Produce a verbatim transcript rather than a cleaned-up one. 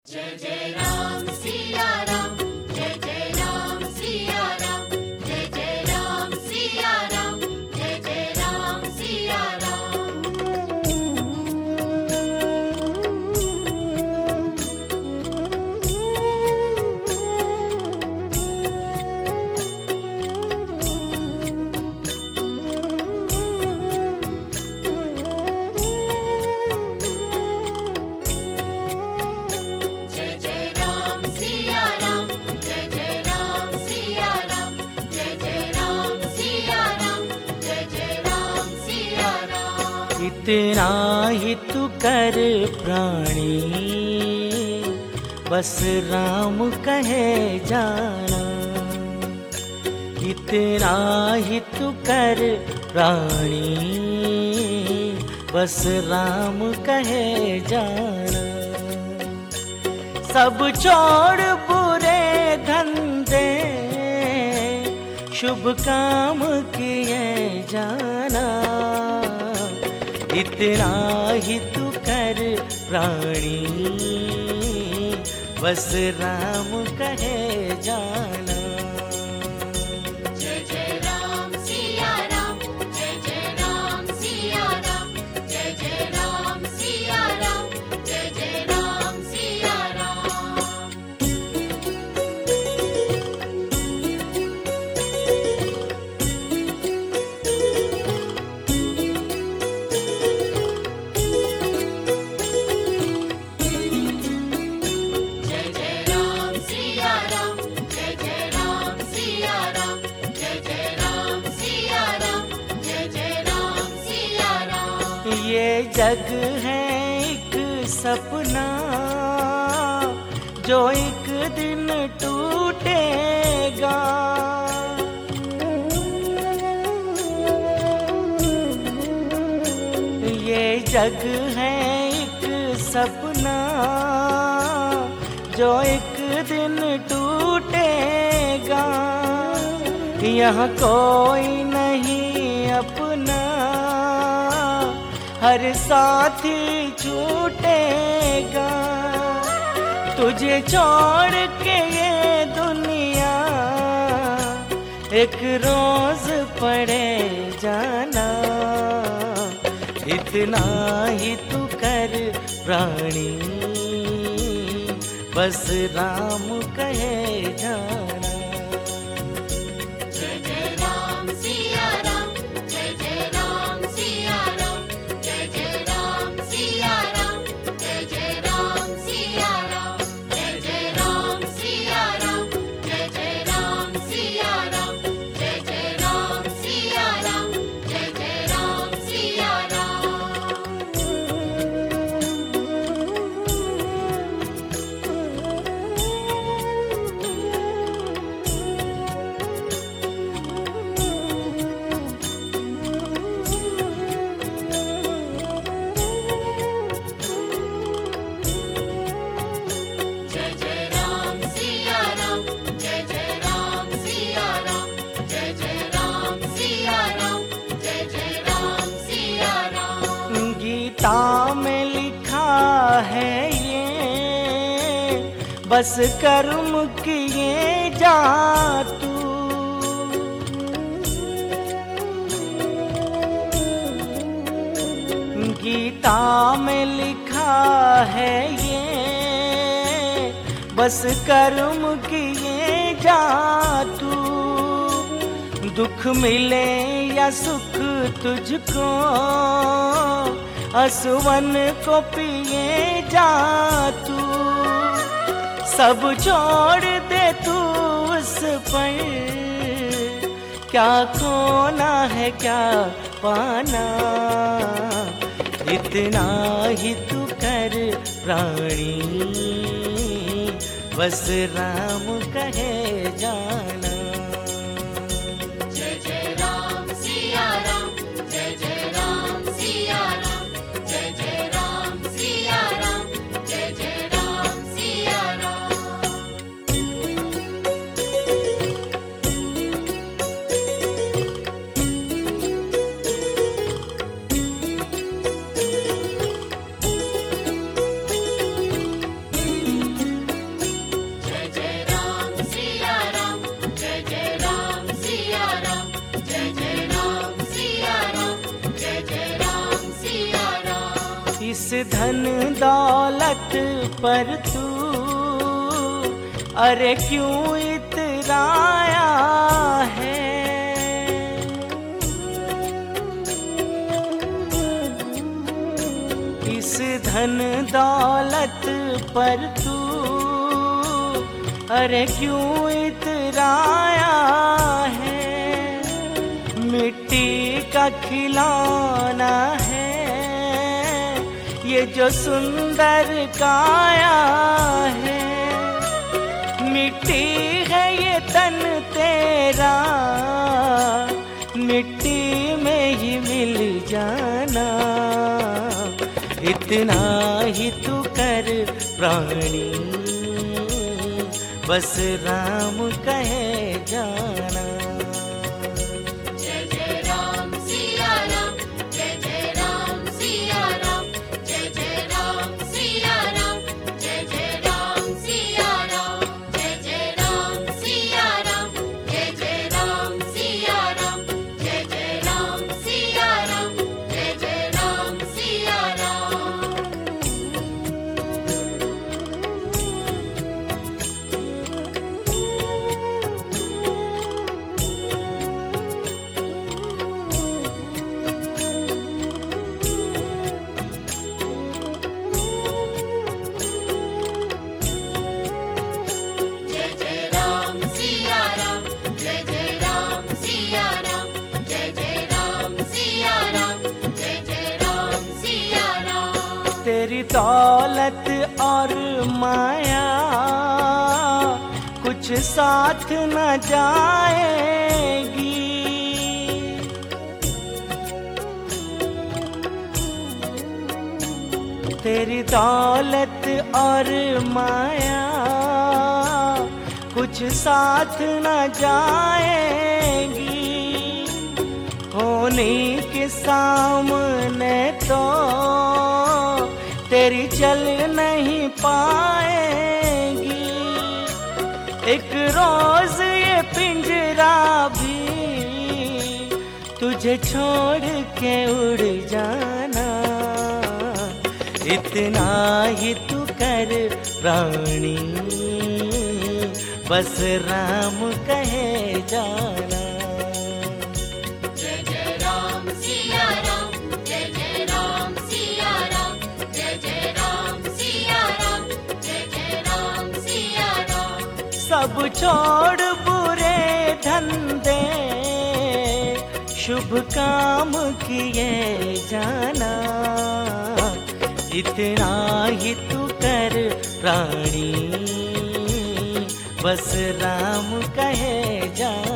जय जय राम सिया राम, जय जय राम सिया राम, जय जय राम सिया राम, जय जय राम सिया राम। जय जय राम सिया राम, जय जय राम सिया राम, जय जय राम सिया राम, जय जय राम सिया राम। इतना ही तू कर प्राणी, बस राम कहे जाना। इतना ही तू कर प्राणी, बस राम कहे जाना। सब छोड़ बुरे धंधे, शुभ काम किए जाना। इतना ही तू कर प्राणी, बस राम कहे जाना। जय जय राम सिया राम, जय जय राम सिया राम, जय जय राम सिया राम, जय जय राम सिया राम। जय जय राम सिया राम, जय जय राम सिया राम, जय जय राम सिया राम, जय जय राम सिया राम। ये जग है एक सपना, जो एक दिन टूटेगा। ये जग है एक सपना, जो एक दिन टूटेगा। यहाँ कोई नहीं अपना, हर साथी छूटेगा। तुझे छोड़ के ये दुनिया एक रोज पड़े जाना। इतना ही तू कर प्राणी, बस राम कहे जाना। जय जय राम सिया राम, जय जय राम सिया राम, जय जय राम सिया राम, जय जय राम सिया राम, जय जय राम सिया राम, जय जय राम सिया राम, जय जय राम सिया राम, जय जय राम सिया राम। जय जय राम सिया राम, जय जय राम सिया राम, जय जय राम सिया राम, जय जय राम सिया राम। गीता में लिखा है ये, बस कर्म किए जा तू। गीता में लिखा है ये, बस कर्म किए जा तू। दुख मिले या सुख तुझको, असवन को पिए जा तू। सब छोड़ दे तू उस पर, क्या खोना है क्या पाना। इतना ही तू कर प्राणी, बस राम कहे जाना। जय जय राम सिया राम, जय जय राम सिया राम, जय जय राम सिया राम, जय जय राम सिया राम। धन दौलत पर तू अरे क्यों इतराया है। इस धन दौलत पर तू अरे क्यों इतराया है। मिट्टी का खिलौना है ये जो सुंदर काया है। मिट्टी है ये तन तेरा, मिट्टी में ही मिल जाना। इतना ही तू कर प्राणी, बस राम कहे जाना। जय जय राम सिया राम, जय जय राम सिया राम, जय जय राम सिया राम, जय जय राम सिया राम, जय जय राम सिया राम, जय जय राम सिया राम, जय जय राम सिया राम, जय जय राम सिया राम। जय जय राम सिया राम, जय जय राम सिया राम, जय जय राम सिया राम, जय जय राम सिया राम। तेरी दौलत और माया कुछ साथ न जाएगी। तेरी दौलत और माया कुछ साथ न जाएगी। होने के सामने तो तेरी चल नहीं पाएगी। एक रोज ये पिंजरा भी तुझे छोड़ के उड़ जाना। इतना ही तू कर प्राणी, बस राम कहे जाना। जय जय राम सिया राम, जय जय राम सिया राम, जय जय राम सिया राम, जय जय राम सिया राम। सब छोड़ बुरे धंधे, शुभ काम किए जाना। इतना ही तू कर प्राणी, बस राम कहे जाना।